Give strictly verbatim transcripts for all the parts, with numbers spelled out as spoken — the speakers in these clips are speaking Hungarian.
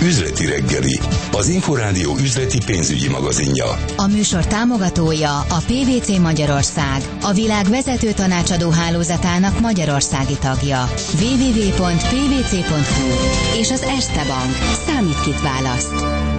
Üzleti reggeli, az Inforádió üzleti pénzügyi magazinja. A műsor támogatója a pé vé cé Magyarország, a világ vezető tanácsadó hálózatának magyarországi tagja. double-u double-u double-u pont pé vé cé pont hú és az Erste Bank. Számít kit választ.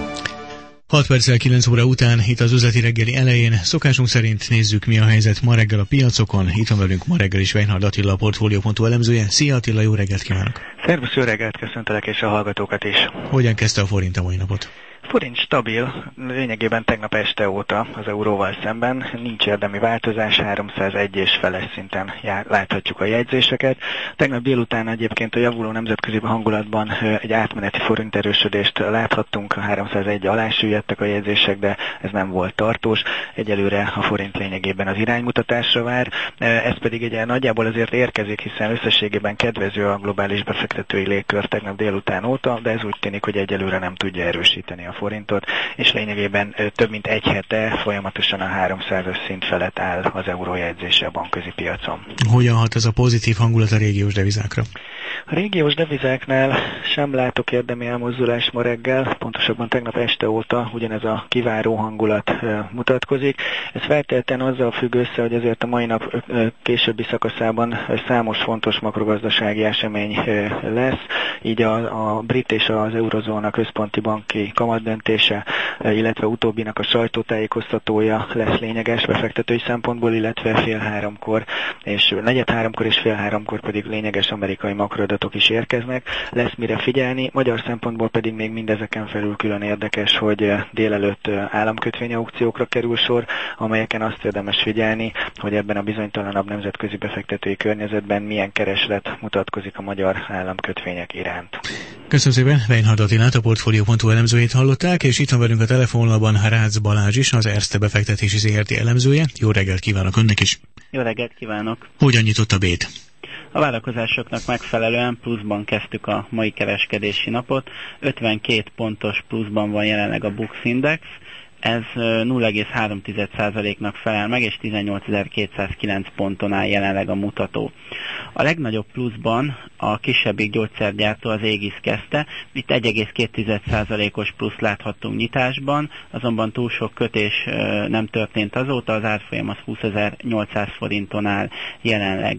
hat perccel kilenc óra után, itt az üzleti reggeli elején, szokásunk szerint nézzük, mi a helyzet ma reggel a piacokon. Itt van velünk ma reggel is Weinhard Attila, a Portfolio pont hu elemzője. Szia Attila, jó reggelt kívánok! Szervusz, jó reggelt, köszöntelek és a hallgatókat is! Hogyan kezdte a forint a mai napot? Forint stabil, lényegében tegnap este óta az euróval szemben, nincs érdemi változás, háromszázegy és feles szinten jár, láthatjuk a jegyzéseket. Tegnap délután egyébként a javuló nemzetközi hangulatban egy átmeneti forint erősödést láthattunk, a háromszázegy alá süllyedtek a jegyzések, de ez nem volt tartós. Egyelőre a forint lényegében az iránymutatásra vár, ez pedig egy nagyjából azért érkezik, hiszen összességében kedvező a globális befektetői légkör tegnap délután óta, de ez úgy tűnik, hogy egyelőre nem tudja erősíteni a forintot, és lényegében több mint egy hete folyamatosan a háromszázas szint felett áll az eurójegyzése a bankközi piacon. Hogyan hat ez a pozitív hangulat a régiós devizákra? A régiós devizáknál sem látok érdemi elmozdulást ma reggel, pontosabban tegnap este óta ugyanez a kiváró hangulat mutatkozik. Ez feltétlenül azzal függ össze, hogy azért a mai nap későbbi szakaszában számos fontos makrogazdasági esemény lesz, így a, a brit és az eurozóna központi banki kamatdöntése, illetve utóbbinak a sajtótájékoztatója lesz lényeges befektetői szempontból, illetve fél háromkor, és negyed háromkor és fél háromkor pedig lényeges amerikai makroadatok is érkeznek. Lesz mire figyelni, magyar szempontból pedig még mindezeken felül külön érdekes, hogy délelőtt államkötvényaukciókra kerül sor, amelyeken azt érdemes figyelni, hogy ebben a bizonytalanabb nemzetközi befektetői környezetben milyen kereslet mutatkozik a magyar államkötvények iránt. Köszönöm szépen, Weinhard Attilát, a Portfolio pont hu elemzőjét hallották, és itt van velünk a telefonban Rácz Balázs is, az Erste befektetési zé er té elemzője. Jó reggelt kívánok önnek is! Jó reggelt kívánok! Hogyan nyitott a bét? A várakozásoknak megfelelően pluszban kezdtük a mai kereskedési napot. ötvenkét pontos pluszban van jelenleg a Bux Index. Ez nulla egész három százaléknak felel meg, és tizennyolcezer-kétszázkilenc ponton áll jelenleg a mutató. A legnagyobb pluszban a kisebbik gyógyszergyártó, az Aegis kezdte. Itt egy egész két százalékos plusz láthattunk nyitásban, azonban túl sok kötés nem történt azóta, az árfolyam az húszezer-nyolcszáz forinton áll jelenleg.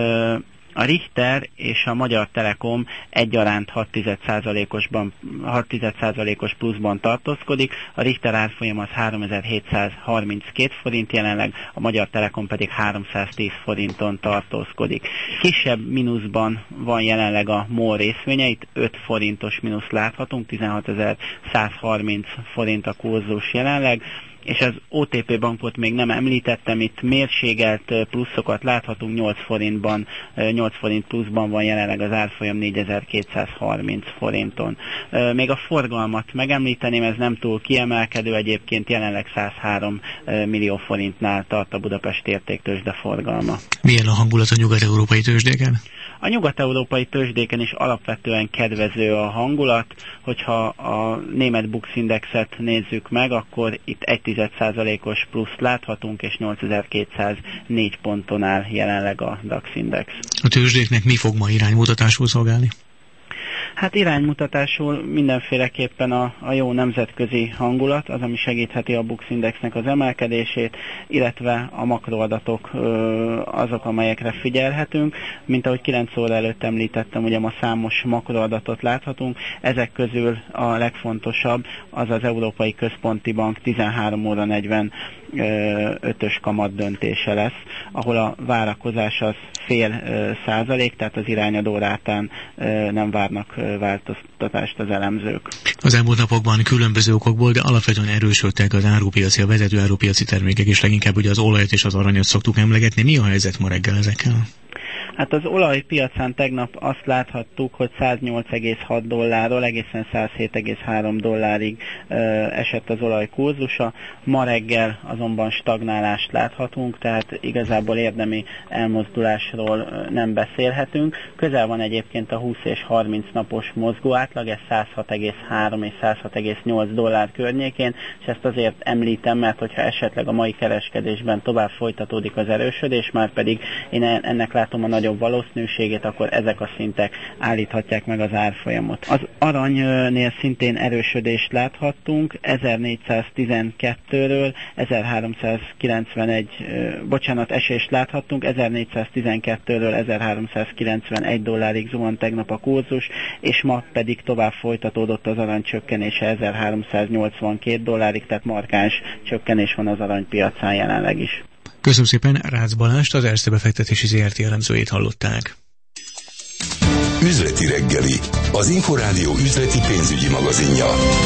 A Richter és a Magyar Telekom egyaránt hat százalékos pluszban tartózkodik, a Richter árfolyam az háromezer-hétszázharminckét forint jelenleg, a Magyar Telekom pedig háromszáztíz forinton tartózkodik. Kisebb mínuszban van jelenleg a MOL részvénye, itt öt forintos mínusz láthatunk, tizenhatezer-százharminc forint a kurzus jelenleg, és az o té pé bankot még nem említettem, itt mérségelt pluszokat láthatunk, nyolc forintban, nyolc forint pluszban van jelenleg az árfolyam négyezer-kétszázharminc forinton. Még a forgalmat megemlíteném, ez nem túl kiemelkedő, egyébként jelenleg százhárom millió forintnál tart a Budapesti Értéktőzsde forgalma. Milyen a hangulat a nyugat-európai tőzsdéken? A nyugat-európai tőzsdéken is alapvetően kedvező a hangulat, hogyha a német Bux Indexet nézzük meg, akkor itt egy százalékos pluszt láthatunk, és nyolcezer-kétszáznégy ponton áll jelenleg a DAX Index. A tőzsdéknek mi fog ma iránymutatásul szolgálni? Hát iránymutatásul mindenféleképpen a, a jó nemzetközi hangulat, az, ami segítheti a Bux Indexnek az emelkedését, illetve a makroadatok azok, amelyekre figyelhetünk. Mint ahogy kilenc óra előtt említettem, ugye ma számos makroadatot láthatunk, ezek közül a legfontosabb az az Európai Központi Bank tizenhárom óra negyvenötös kamat döntése lesz, ahol a várakozás az fél százalék, tehát az irányadó rátán nem várnak változtatást az elemzők. Az elmúlt napokban különböző okokból, de alapvetően erősödtek az árupiaci, a vezető árupiaci termékek, és leginkább ugye az olajat és az aranyat szoktuk emlegetni. Mi a helyzet ma reggel ezekkel? Hát az olajpiacán tegnap azt láthattuk, hogy száznyolc egész hat dollárról egészen száz hét egész három dollárig ö, esett az olaj kurzusa. Ma reggel azonban stagnálást láthatunk, tehát igazából érdemi elmozdulásról nem beszélhetünk. Közel van egyébként a húsz és harminc napos mozgó átlag, ez száz hat egész három és száz hat egész nyolc dollár környékén, és ezt azért említem, mert hogyha esetleg a mai kereskedésben tovább folytatódik az erősödés, már pedig én ennek látom a nagyobb legnagyobb valószínűségét, akkor ezek a szintek állíthatják meg az árfolyamot. Az aranynél szintén erősödést láthattunk, ezernégyszáztizenkettőről ezerháromszázkilencvenegy, bocsánat, esést láthattunk, ezernégyszáztizenkettőről ezerháromszázkilencvenegy dollárig zuhant tegnap a kurzus, és ma pedig tovább folytatódott az arany csökkenése ezerháromszáznyolcvankét dollárig, tehát markáns csökkenés van az aranypiacán jelenleg is. Köszönöm szépen, Rácz Balást, az Erste Befektetési zé er té elemzőjét hallották. Üzleti reggeli, az Inforádió üzleti pénzügyi magazinja.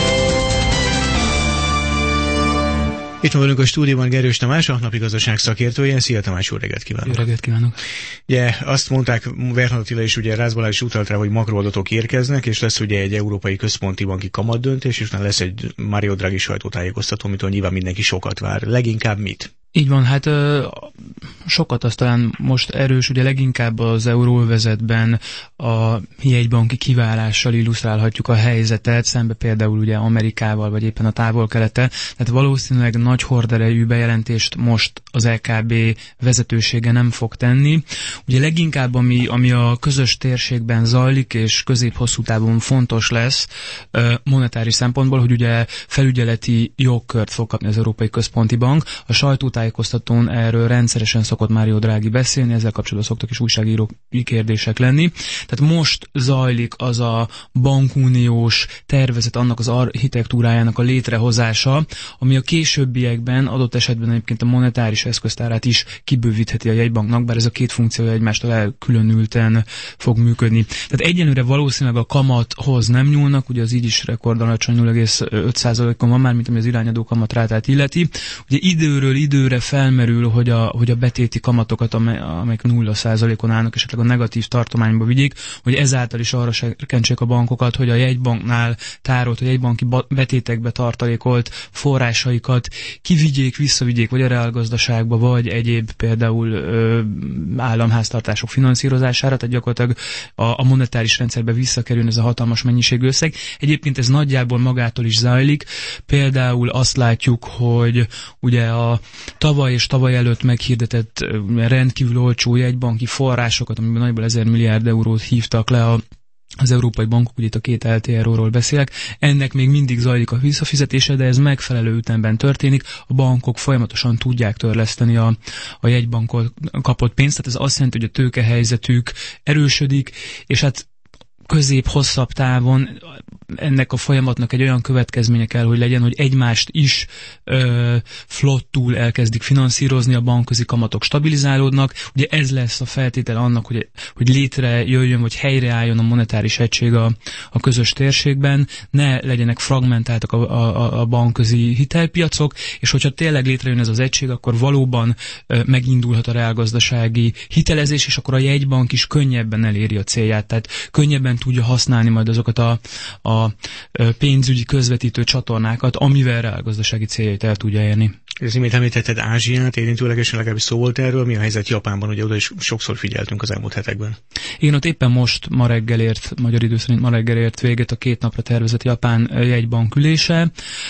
Itt van velünk a stúdióban Gerős Tamás, a napi gazdaság szakértője. Szia Tamás, jó reggelt kívánok! Jó reggelt kívánok! Ugye azt mondták, Wernher Attila is, ugye Rácz Balázs is utalt rá, hogy makroadatok érkeznek, és lesz ugye egy európai központi banki kamatdöntés, és utána lesz egy Mario Draghi sajtótájékoztató, amitől nyilván mindenki sokat vár. Leginkább mit? Így van, hát ö, sokat az talán most erős, ugye leginkább az euróövezetben a jegybanki kiválással illusztrálhatjuk a helyzetet, szembe például ugye Amerikával, vagy éppen a Távol-Keleten. Tehát valószínűleg nagy horderejű bejelentést most az é ká bé vezetősége nem fog tenni. Ugye leginkább, ami, ami a közös térségben zajlik, és közép-hosszú távon fontos lesz ö, monetáris szempontból, hogy ugye felügyeleti jogkört fog kapni az Európai Központi Bank. A sajtótájékoztatón tájékoztatón erről rendszeresen szokott Mario Draghi beszélni, ezzel kapcsolatban szoktak is újságírói kérdések lenni. Tehát most zajlik az a bankuniós tervezet, annak az architektúrájának a létrehozása, ami a későbbiekben adott esetben egyébként a monetáris eszköztárát is kibővítheti a jegybanknak, bár ez a két funkciója egymástól elkülönülten fog működni. Tehát egyelőre valószínűleg a kamathoz nem nyúlnak, ugye az így is rekordalacsony nulla egész öt százalékon van már, mint ami az irányadó kamatrátát illeti. Ugye időről időre felmerül, hogy a, hogy a betéti kamatokat, amelyek nulla százalékon állnak, esetleg a negatív tartományba vigyék, hogy ezáltal is arra serkentsék a bankokat, hogy a jegybanknál tárolt, a jegybanki betétekbe tartalékolt forrásaikat kivigyék, visszavigyék, vagy a reálgazdaságba, vagy egyéb például ö, államháztartások finanszírozására, tehát gyakorlatilag a, a monetáris rendszerbe visszakerül ez a hatalmas mennyiségű összeg. Egyébként ez nagyjából magától is zajlik. Például azt látjuk, hogy ugye a tavaly és tavaly előtt meghirdetett rendkívül olcsó jegybanki forrásokat, amiben nagyjából ezer milliárd eurót hívtak le a az európai bankok, ugye itt a két el té er o-ról beszélek, ennek még mindig zajlik a visszafizetése, de ez megfelelő ütemben történik, a bankok folyamatosan tudják törleszteni a, a jegybankon kapott pénzt, tehát ez azt jelenti, hogy a tőkehelyzetük erősödik, és hát közép-hosszabb távon ennek a folyamatnak egy olyan következménye kell, hogy legyen, hogy egymást is ö, flottul elkezdik finanszírozni, a bankközi kamatok stabilizálódnak. Ugye ez lesz a feltétele annak, hogy, hogy létrejöjjön, vagy helyreálljon a monetáris egység a, a közös térségben, ne legyenek fragmentáltak a, a, a bankközi hitelpiacok, és hogyha tényleg létrejön ez az egység, akkor valóban ö, megindulhat a reálgazdasági hitelezés, és akkor a jegybank is könnyebben eléri a célját, tehát könnyebben tudja használni majd azokat a, a pénzügyi közvetítő csatornákat, amivel reálgazdasági céljait el tudja érni. Ez imént említetted Ázsiát, érintőlegesen legalábbis szó volt erről, mi a helyzet Japánban, ugye oda is sokszor figyeltünk az elmúlt hetekben. Igen, ott éppen most ma reggel ért, magyar idő szerint ma reggel ért véget a két napra tervezett japán jegybank ülése.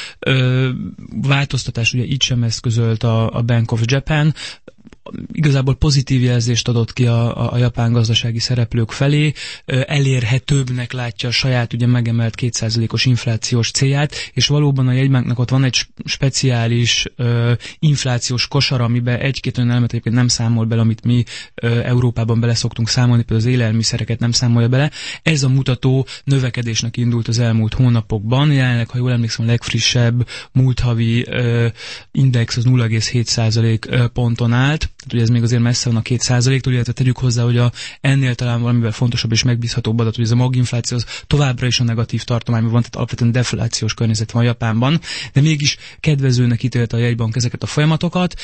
Ö, változtatás ugye itt sem eszközölt a, a Bank of Japan, igazából pozitív jelzést adott ki a, a, a japán gazdasági szereplők felé, elérhetőbbnek látja a saját ugye megemelt két százalékos inflációs célját, és valóban a jegybanknak ott van egy speciális ö, inflációs kosar, amiben egy-két olyan elemet egyébként nem számol bele, amit mi ö, Európában bele szoktunk számolni, például az élelmiszereket nem számolja bele. Ez a mutató növekedésnek indult az elmúlt hónapokban, jelenleg, ha jól emlékszem, a legfrissebb múlt havi ö, index az nulla egész hét százalék ponton állt, tehát ugye ez még azért messze van a két százaléktól, illetve tegyük hozzá, hogy a, ennél talán valamivel fontosabb és megbízhatóbb adat, hogy ez a maginfláció az továbbra is a negatív tartományban van, tehát alapvetően deflációs környezet van Japánban, de mégis kedvezőnek ítélte a jegybank ezeket a folyamatokat,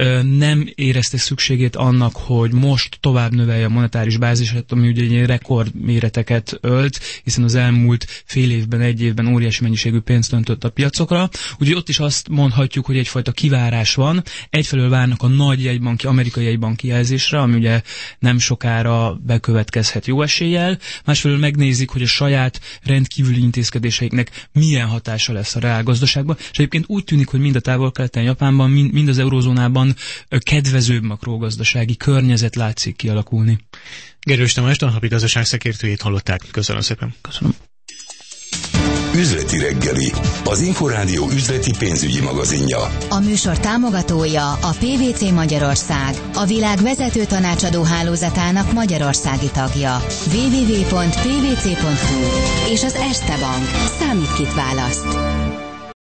nem érezte szükségét annak, hogy most tovább növelje a monetáris bázisát, ami ugye rekordméreteket ölt, hiszen az elmúlt fél évben, egy évben óriási mennyiségű pénzt öntött a piacokra, úgyhogy ott is azt mondhatjuk, hogy egyfajta kivárás van, egyfelől várnak a nagy jegybank jegybanki, amerikai jegybanki jelzésre, ami ugye nem sokára bekövetkezhet jó eséllyel, másfelől megnézik, hogy a saját rendkívüli intézkedéseiknek milyen hatása lesz a reálgazdaságban, és egyébként úgy tűnik, hogy mind a távol-keleten, Japánban, mind, mind az eurózónában kedvezőbb makrogazdasági környezet látszik kialakulni. Gerős Tamás, a napi gazdaság szakértőjét hallották. Köszönöm szépen. Köszönöm. Üzleti reggeli, az Inforádió üzleti pénzügyi magazinja. A műsor támogatója a pé vé cé Magyarország, a világ vezető tanácsadó hálózatának magyarországi tagja. double-u double-u double-u pont pé vé cé pont hú és az Erste Bank. Számít, kit választ.